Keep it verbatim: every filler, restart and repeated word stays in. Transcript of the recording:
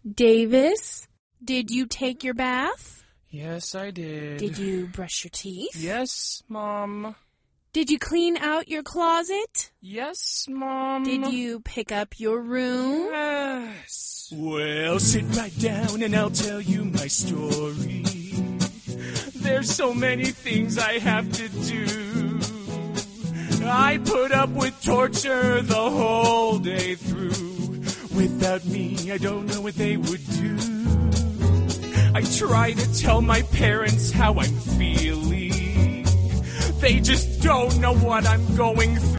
Davis, did you take your bath? Yes, I did. Did you brush your teeth? Yes, Mom. Did you clean out your closet? Yes, Mom. Did you pick up your room? Yes. Well, sit right down and I'll tell you my story. There's so many things I have to do. I put up with torture the whole day through. Without me, I don't know what they would do. I try to tell my parents how I'm feeling. They just don't know what I'm going through.